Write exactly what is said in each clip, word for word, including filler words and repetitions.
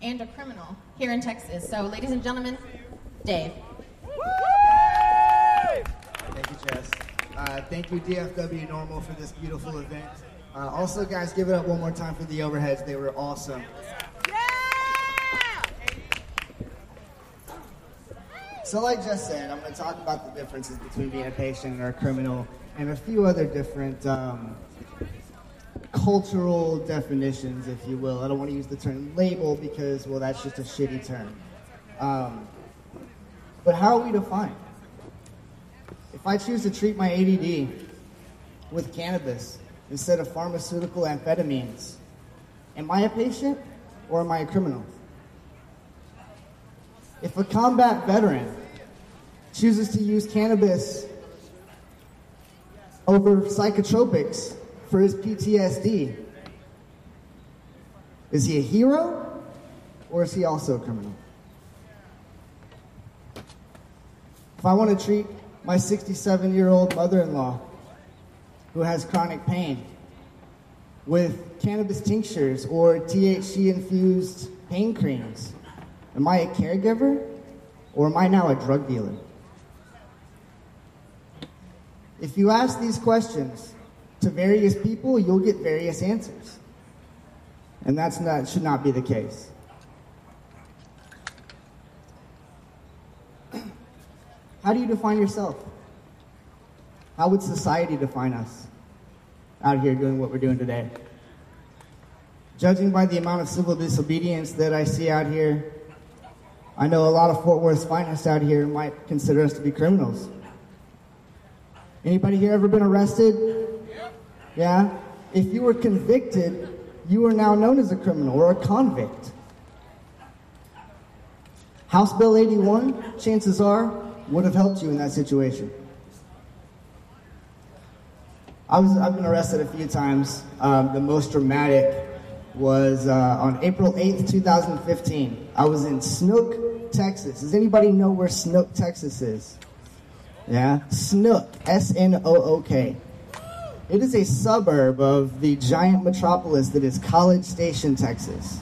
and a criminal here in Texas. So, ladies and gentlemen, Dave. Thank you, Jess. Uh, thank you, D F W Normal, for this beautiful event. Uh, also, guys, give it up one more time for the overheads. They were awesome. So like Jess said, I'm going to talk about the differences between being a patient or a criminal and a few other different um, cultural definitions, if you will. I don't want to use the term label because, well, that's just a shitty term. Um, but how are we defined? If I choose to treat my A D D with cannabis instead of pharmaceutical amphetamines, am I a patient or am I a criminal? If a combat veteran chooses to use cannabis over psychotropics for his P T S D, is he a hero or is he also a criminal? If I want to treat my sixty-seven-year-old mother-in-law who has chronic pain with cannabis tinctures or T H C-infused pain creams, am I a caregiver, or am I now a drug dealer? If you ask these questions to various people, you'll get various answers. And that's not, should not be the case. How do you define yourself? How would society define us out here doing what we're doing today? Judging by the amount of civil disobedience that I see out here, I know a lot of Fort Worth's finest out here might consider us to be criminals. Anybody here ever been arrested? Yeah? If you were convicted, you are now known as a criminal or a convict. House Bill eighty-one, chances are, would have helped you in that situation. I was, I've been arrested a few times. Um, the most dramatic was uh, on April eighth, two thousand fifteen. I was in Snook, Texas. Does anybody know where Snook, Texas is? Yeah? Snook, S N O O K. It is a suburb of the giant metropolis that is College Station, Texas.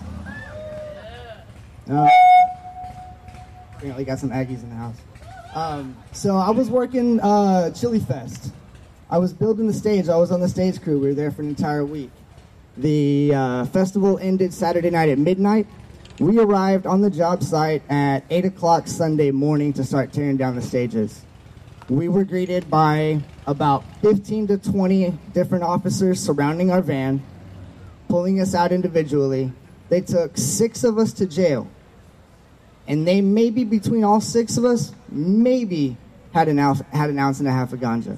Uh, apparently got some Aggies in the house. Um, so I was working uh, Chili Fest. I was building the stage. I was on the stage crew. We were there for an entire week. The uh, festival ended Saturday night at midnight. We arrived on the job site at eight o'clock Sunday morning to start tearing down the stages. We were greeted by about fifteen to twenty different officers surrounding our van, pulling us out individually. They took six of us to jail. And they maybe, between all six of us, maybe had an ounce, had an ounce and a half of ganja.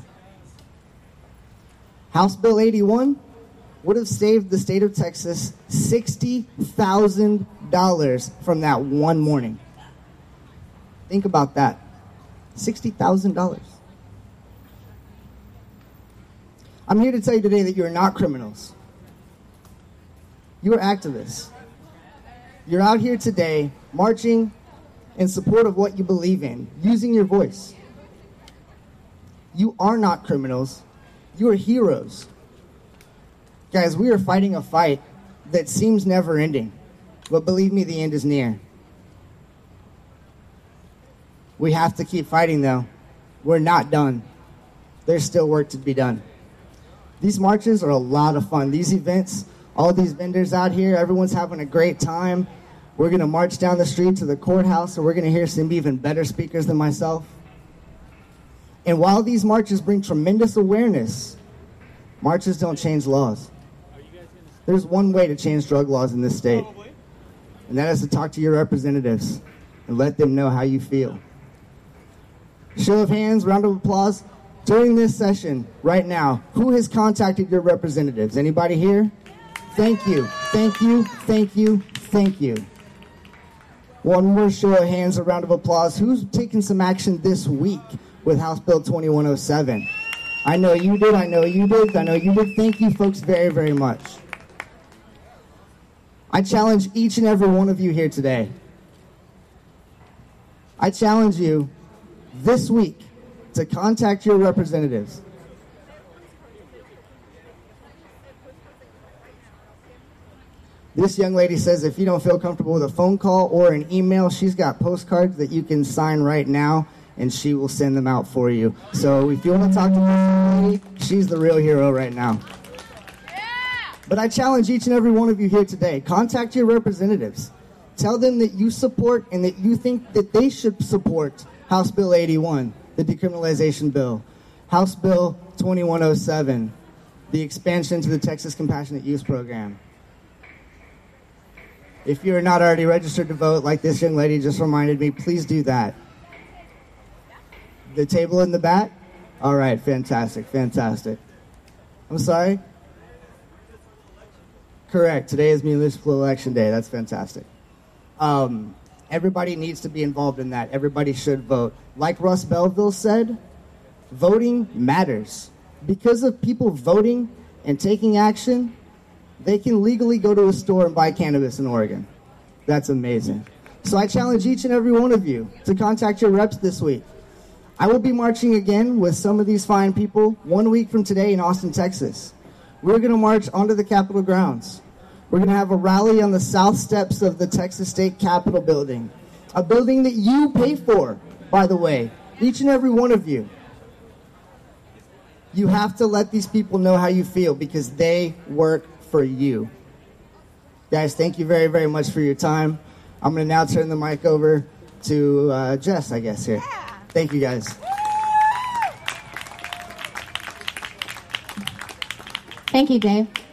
House Bill eighty-one would have saved the state of Texas sixty thousand dollars from that one morning. Think about that. sixty thousand dollars. I'm here to tell you today that you are not criminals. You are activists. You're out here today marching in support of what you believe in, using your voice. You are not criminals. You are heroes. Guys, we are fighting a fight that seems never ending, but believe me, the end is near. We have to keep fighting, though. We're not done. There's still work to be done. These marches are a lot of fun. These events, all these vendors out here, everyone's having a great time. We're going to march down the street to the courthouse, and we're going to hear some even better speakers than myself. And while these marches bring tremendous awareness, marches don't change laws. There's one way to change drug laws in this state, and that is to talk to your representatives and let them know how you feel. Show of hands, round of applause. During this session, right now, who has contacted your representatives? Anybody here? Thank you, thank you, thank you, thank you. One more show of hands, a round of applause. Who's taken some action this week with House Bill twenty-one oh seven? I know you did, I know you did, I know you did. Thank you folks very, very much. I challenge each and every one of you here today. I challenge you this week to contact your representatives. This young lady says if you don't feel comfortable with a phone call or an email, she's got postcards that you can sign right now, and she will send them out for you. So if you want to talk to this young lady, she's the real hero right now. But I challenge each and every one of you here today, contact your representatives. Tell them that you support and that you think that they should support House Bill eighty-one, the decriminalization bill, House Bill twenty-one oh seven, the expansion to the Texas Compassionate Use Program. If you're not already registered to vote, like this young lady just reminded me, please do that. The table in the back? All right, fantastic, fantastic. I'm sorry? Correct, today is municipal election day. That's fantastic. Um, everybody needs to be involved in that. Everybody should vote. Like Russ Belville said, voting matters. Because of people voting and taking action, they can legally go to a store and buy cannabis in Oregon. That's amazing. So I challenge each and every one of you to contact your reps this week. I will be marching again with some of these fine people one week from today in Austin, Texas. We're going to march onto the Capitol grounds. We're going to have a rally on the south steps of the Texas State Capitol building, a building that you pay for, by the way, each and every one of you. You have to let these people know how you feel because they work for you. Guys, thank you very, very much for your time. I'm going to now turn the mic over to uh, Jess, I guess, here. Yeah. Thank you, guys. Thank you, Dave.